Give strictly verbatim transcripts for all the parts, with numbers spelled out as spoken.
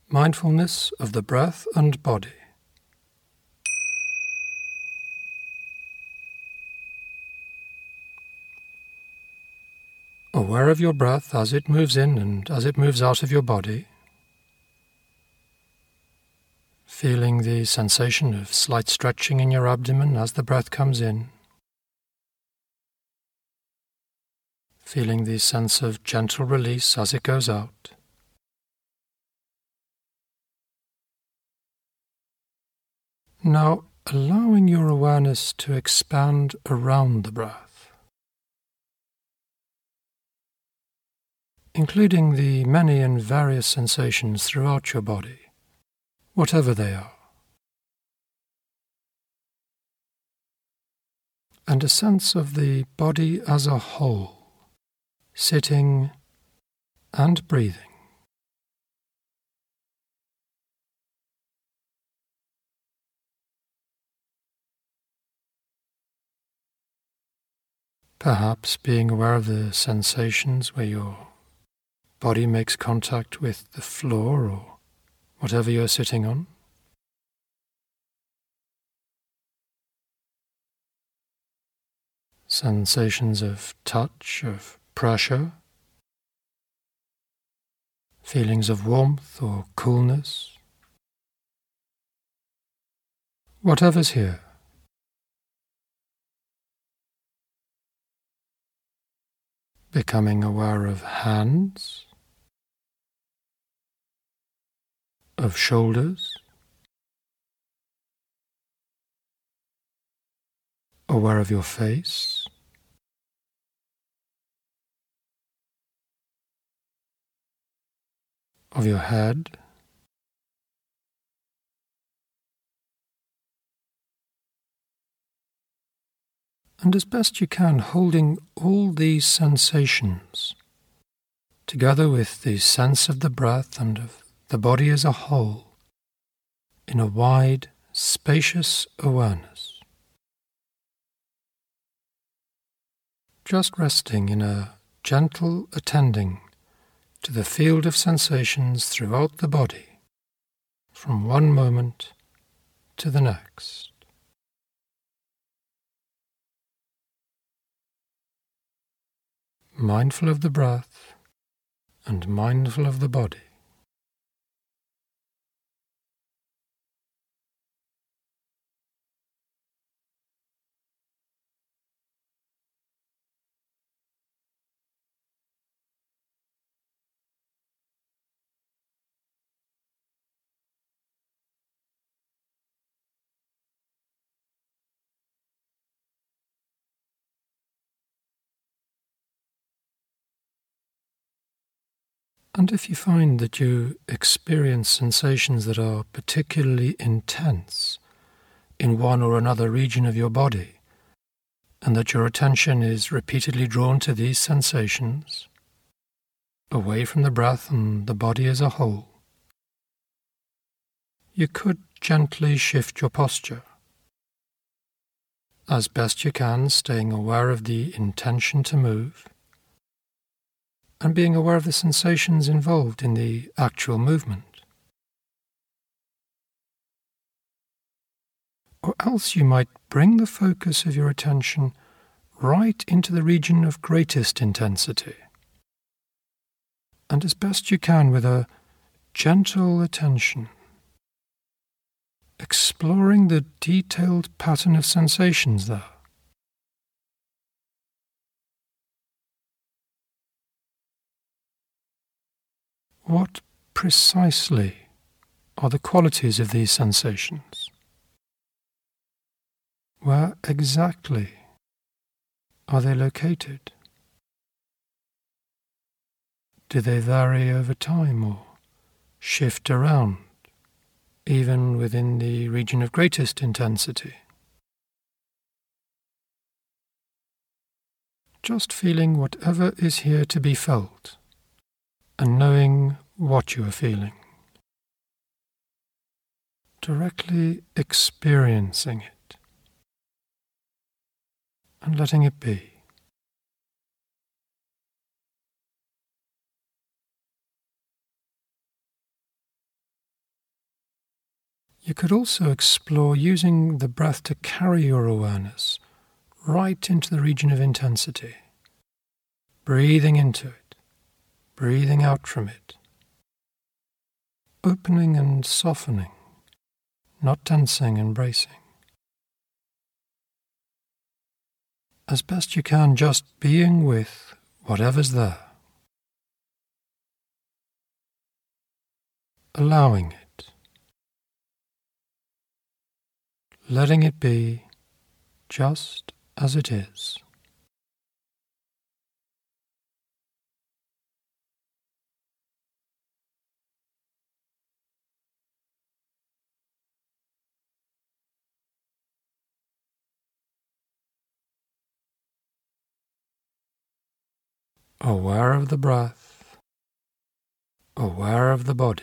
Mindfulness of the breath and body. Aware of your breath as it moves in and as it moves out of your body. Feeling the sensation of slight stretching in your abdomen as the breath comes in. Feeling the sense of gentle release as it goes out. Now, allowing your awareness to expand around the breath, including the many and various sensations throughout your body, whatever they are, and a sense of the body as a whole, sitting and breathing. Perhaps being aware of the sensations where your body makes contact with the floor or whatever you're sitting on. Sensations of touch, of pressure, feelings of warmth or coolness. Whatever's here. Becoming aware of hands, of shoulders, aware of your face, of your head, and as best you can, holding all these sensations, together with the sense of the breath and of the body as a whole, in a wide, spacious awareness. Just resting in a gentle attending to the field of sensations throughout the body, from one moment to the next. Mindful of the breath and mindful of the body. And if you find that you experience sensations that are particularly intense in one or another region of your body, and that your attention is repeatedly drawn to these sensations, away from the breath and the body as a whole, you could gently shift your posture, as best you can, staying aware of the intention to move, and being aware of the sensations involved in the actual movement. Or else you might bring the focus of your attention right into the region of greatest intensity, and as best you can, with a gentle attention, exploring the detailed pattern of sensations there. What precisely are the qualities of these sensations? Where exactly are they located? Do they vary over time or shift around, even within the region of greatest intensity? Just feeling whatever is here to be felt, and knowing what you are feeling. Directly experiencing it, and letting it be. You could also explore using the breath to carry your awareness right into the region of intensity, breathing into it, breathing out from it, opening and softening, not tensing and bracing. As best you can, just being with whatever's there, allowing it, letting it be just as it is. Aware of the breath, aware of the body.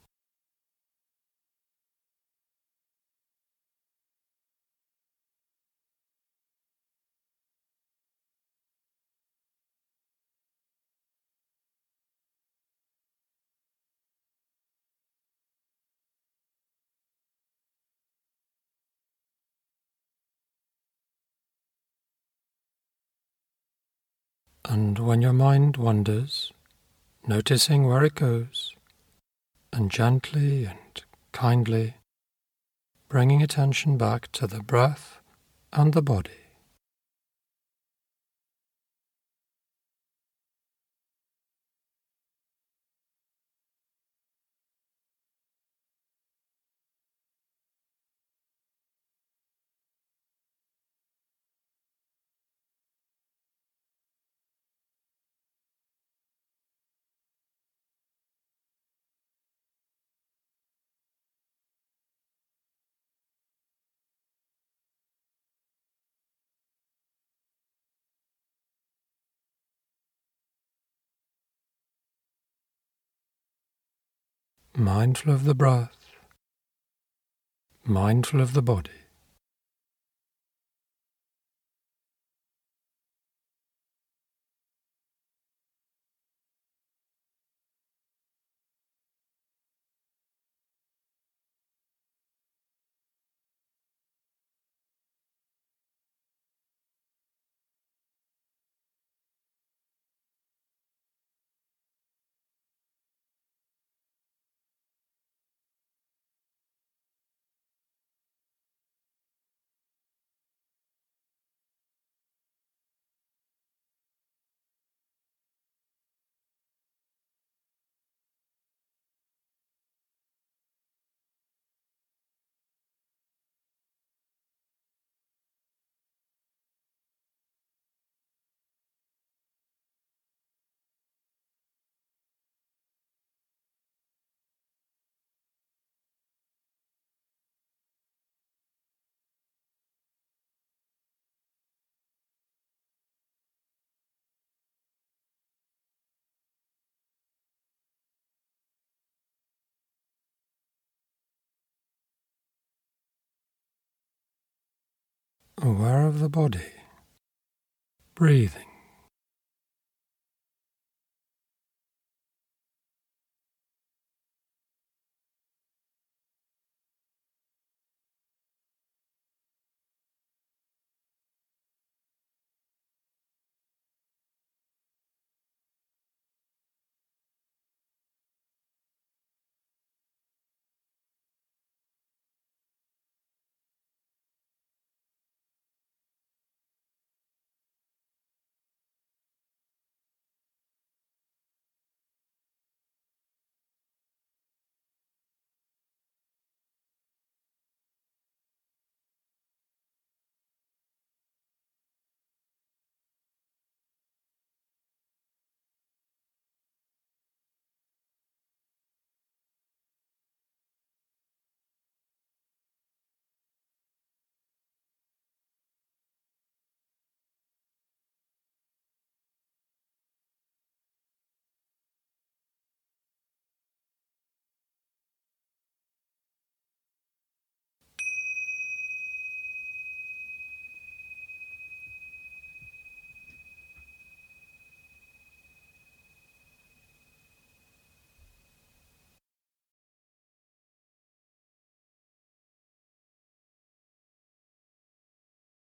And when your mind wanders, noticing where it goes, and gently and kindly bringing attention back to the breath and the body. Mindful of the breath, mindful of the body. Aware of the body, breathing.